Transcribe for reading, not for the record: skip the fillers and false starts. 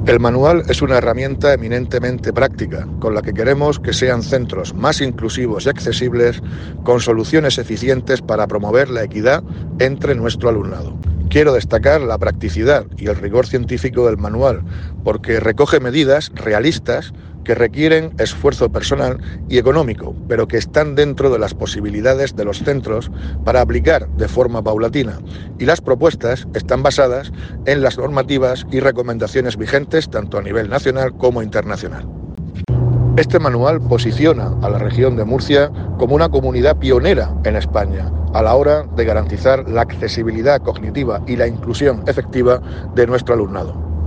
El manual es una herramienta eminentemente práctica, con la que queremos que sean centros más inclusivos y accesibles, con soluciones eficientes para promover la equidad entre nuestro alumnado. Quiero destacar la practicidad y el rigor científico del manual, porque recoge medidas realistas que requieren esfuerzo personal y económico, pero que están dentro de las posibilidades de los centros para aplicar de forma paulatina, y las propuestas están basadas en las normativas y recomendaciones vigentes tanto a nivel nacional como internacional. Este manual posiciona a la región de Murcia como una comunidad pionera en España a la hora de garantizar la accesibilidad cognitiva y la inclusión efectiva de nuestro alumnado.